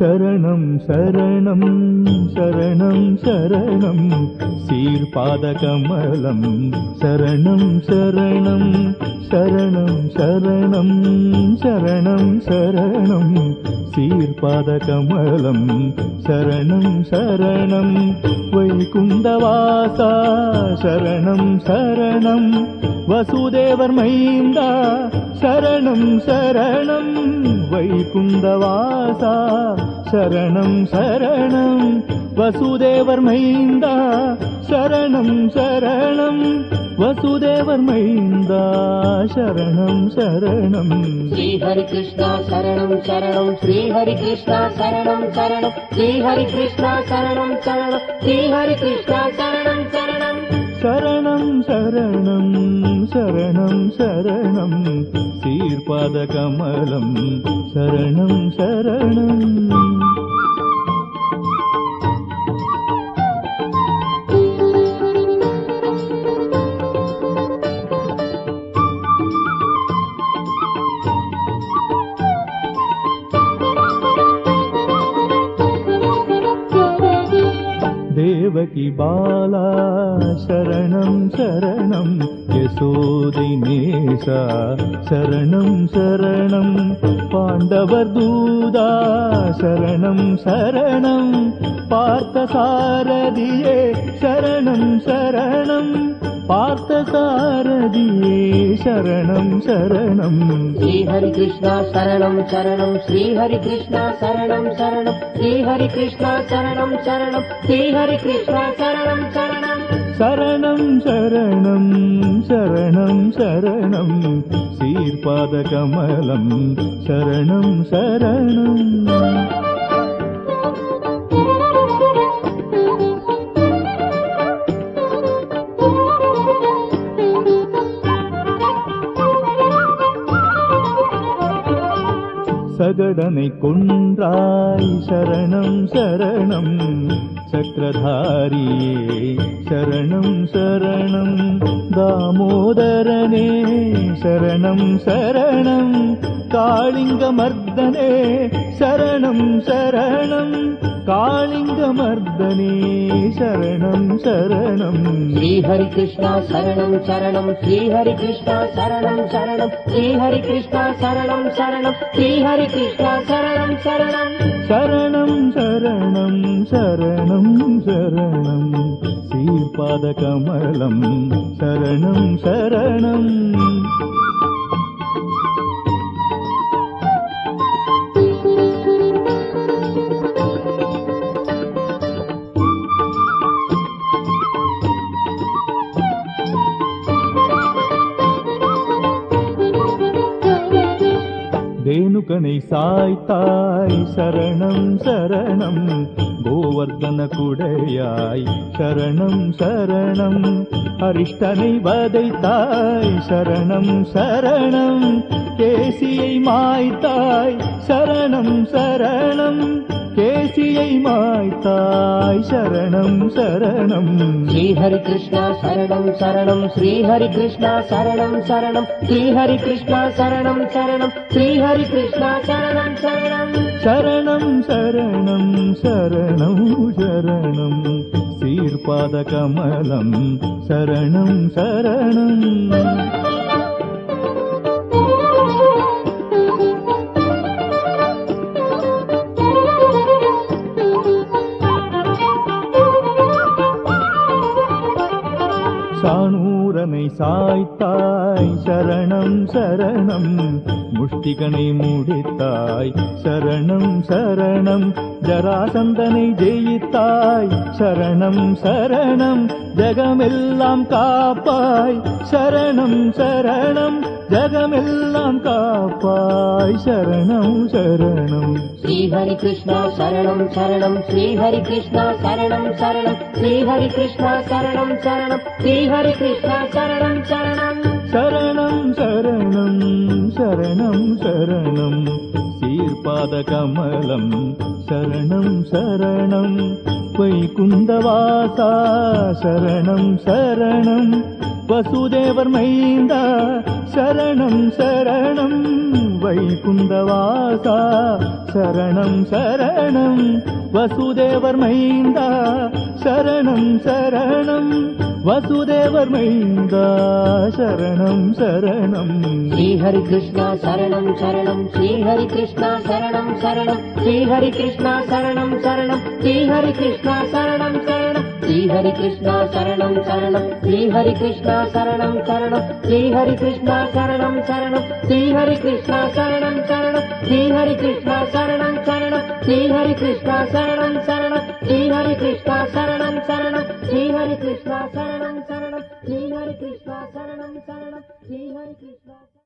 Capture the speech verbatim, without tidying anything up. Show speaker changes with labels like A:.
A: சரணம் சரணம் சரணம் சரணம் சீர்பாத கமலம் சரணம் சரணம் சரணம் சரணம் சரணம் சரணம் சீர்பாத கமலம் சரணம் சரணம் வைகுந்தவாசா சரணம் சரணம் வசுதேவர் மைந்தா சரணம் சரணம் வைகுந்தவாசா சரணம் சரணம் வசுதேவர் மைந்தா சரணம் சரணம் வசுதேவர் மைந்தா சரணம் சரணம்
B: ஸ்ரீ ஹரி கிருஷ்ணா சரணம் சரணம் ஸ்ரீ ஹரி கிருஷ்ணா சரணம் சரணம் ஸ்ரீ ஹரி கிருஷ்ணா சரணம் சரணம் ஸ்ரீ ஹரி கிருஷ்ணா சரணம் சரணம்
A: சரணம் சரணம் சரணம் சரணம் சீர்பாத கமலம் சரணம் சரணம் தேவகி பாலா சரணம் சரணம் யசோதை நேசா சரணம் சரணம் பாண்டவர் தூதா சரணம் சரணம் பார்த்த சாரதியே சரணம் சரணம் பார்த்த சாரதியே சரணம் சரணம்
B: ஸ்ரீ ஹரி கிருஷ்ணா சரணம் சரணம் ஸ்ரீ ஹரி கிருஷ்ணா சரணம் சரணம் ஸ்ரீ ஹரி கிருஷ்ணா சரணம் சரணம் ஸ்ரீ ஹரி கிருஷ்ணா சரணம் சரணம்
A: சரணம் சரணம் சரணம் சரணம் சீர்பாத கமலம் சரணம் சரணம் சகடனை கொன்றாய் சரணம் சரணம் சக்கரதாரியே சரணம் சரணம் தாமோதரனே சரணம் சரணம் காளிங்க மர்தனே சரணம் சரணம் காளிங்க மர்தனே சரணம் சரணம்
B: ஸ்ரீ ஹரி கிருஷ்ணா சரணம் சரணம் ஸ்ரீ ஹரி கிருஷ்ணா சரணம் சரணம் ஸ்ரீ ஹரி கிருஷ்ணா சரணம் சரணம் ஸ்ரீ ஹரி கிருஷ்ணா சரணம் சரணம்
A: சரணம் சரணம் சரணம் சரணம் சீர்பாத கமலம் சரணம் சரணம் தேனுகனை சாய்த்தாய் சரணம் சரணம் கோவர்தன குடையாய் சரணம் சரணம் அரிஷ்டனை வதைத்தாய் சரணம் சரணம் கேசியை மாய்த்தாய் சரணம் சரணம் கேசியை மாய்த்தாய் சரணம் சரணம்
B: ஸ்ரீ ஹரி கிருஷ்ணா சரணம் சரணம் ஸ்ரீ ஹரி கிருஷ்ணா சரணம் சரணம் ஸ்ரீ ஹரி கிருஷ்ணா சரணம் சரணம் ஸ்ரீ ஹரி கிருஷ்ணா சரணம் சரணம்
A: சரணம் சரணம் சரணம் சரணம் சீர்பாத கமலம் சரணம் சரணம் சாணூரனை சாய்த்தாய் சரணம் சரணம் முஷ்டிகனை முடித்தாய் சரணம் சரணம் ஜராசந்தனை ஜெயித்தாய் சரணம் சரணம் ஜகமெல்லாம் காப்பாய் சரணம் சரணம் ஜகமெல்லாம் காப்பாய் சரணம் சரணம்
B: ஸ்ரீ ஹரி கிருஷ்ணா சரணம் சரணம் ஸ்ரீ ஹரி கிருஷ்ணா சரணம் சரணம் ஸ்ரீ ஹரி கிருஷ்ணா சரணம் சரணம் ஸ்ரீ ஹரி கிருஷ்ணா சரணம் சரணம்
A: சரணம் சரணம் சரணம் சரணம் சீர்பாத கமலம் சரணம் சரணம் வைகுந்தவாசா சரணம் சரணம் வசுதேவர் மைந்தா சரணம் சரணம் வைகுந்தவாசா சரணம் சரணம் வசுதேவர் மைந்தா சரணம் சரணம் வசுதேவர் மைந்தா சரணம் சரணம்
B: ஸ்ரீ ஹரி கிருஷ்ணா சரணம் சரணம் ஸ்ரீ ஹரி கிருஷ்ணா சரணம் சரணம் ஸ்ரீ ஹரி கிருஷ்ணா சரணம் சரணம் ஸ்ரீ ஹரி கிருஷ்ணா சரணம் சரணம் ஸ்ரீ ஹரி கிருஷ்ணா சரணம் சரணம் ஸ்ரீ ஹரி கிருஷ்ணா சரணம் சரணம் ஸ்ரீ ஹரி கிருஷ்ணா சரணம் சரணம் ஸ்ரீ ஹரி கிருஷ்ணா சரணம் சரணம் ஸ்ரீ ஹரி கிருஷ்ணா சரணம் சரணம் ஸ்ரீ ஹரி கிருஷ்ணா சரணம் சரணம் ஸ்ரீ ஹரி கிருஷ்ணா சரணம் சரணம் ஸ்ரீ ஹரி கிருஷ்ணா சரணம் சரணம் ஸ்ரீ ஹரி கிருஷ்ணா சரணம் சரணம் ஸ்ரீ ஹரி கிருஷ்ணா